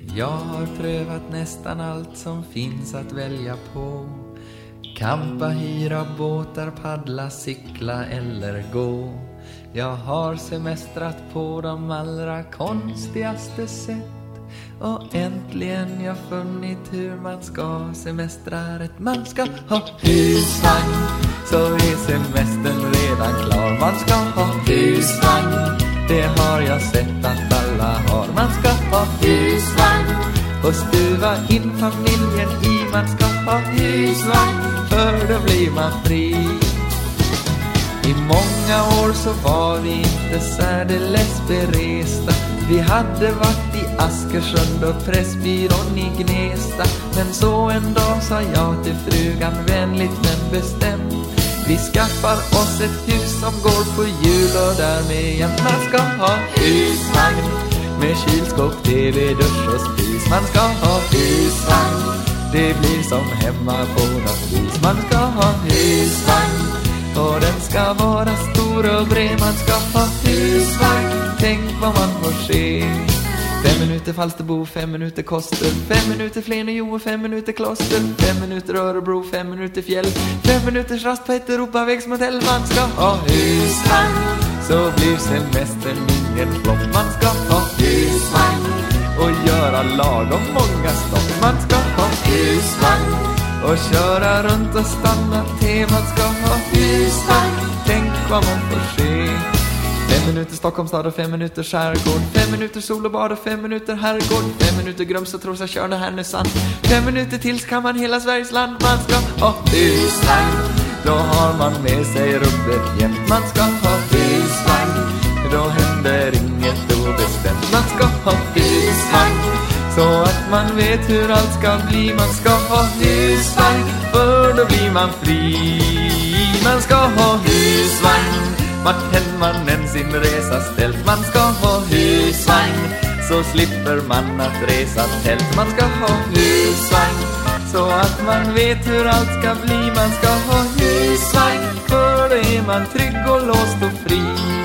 Jag har prövat nästan allt som finns att välja på. Kampa, hyra båtar, paddla, cykla eller gå. Jag har semestrat på de allra konstigaste sätt. Och äntligen jag funnit hur man ska semestra rätt. Man ska ha husvagn, så är semestern redan klar. Man ska ha husvagn, det har jag sett att alla har. Man ska ha husvagn och stuva in familjen i. Man ska ha husvagn, för då blir man fri. I många år så var vi inte särdeles beresta. Vi hade varit i Askersund och Pressbyrån i Gnesta. Men så en dag sa jag till frugan vänligt men bestämt: vi skaffar oss ett hus som går på hjul och därmed jämt. Man ska ha husvagn med kylskåp, tv, dusch och spis. Man ska ha husvagn, det blir som hemma på något vis. Man ska ha husvagn och den ska vara stor och bred. Man ska ha husvagn, tänk vad man får se. 5 minuter Falsterbo, 5 minuter Koster, 5 minuter Flen och 5 minuter Kloster, 5 minuter Örebro, 5 minuter Fjäll, 5 minuters rast på ett Europavägsmodell. Man ska ha husvagn, så blir semestern ingen flopp. Man ska ha husvagn och göra lagom många stopp. Man ska ha husvagn och köra runt och stanna till. Man ska ha husvagn, tänk vad man får se. 5 minuter Stockholmstad och 5 minuter skärgård, 5 minuter sol och bad och 5 minuter herrgård, 5 minuter Grums och Trosa, Tjörn och Härnösand, 5 minuter till så kan man hela Sveriges land. Man ska ha husvagn, då har man med sig rubbet jämt. Man ska ha husvagn, då händer inget obestämt. Man ska ha husvagn, så att man vet hur allt ska bli. Man ska ha husvagn, för då blir man fri. Man ska ha husvagn, vart än man än sin resa ställt. Man ska ha husvagn, så slipper man att resa tält. Man ska ha husvagn, så att man vet hur allt ska bli. Man ska ha husvagn, för då är man trygg och låst och fri.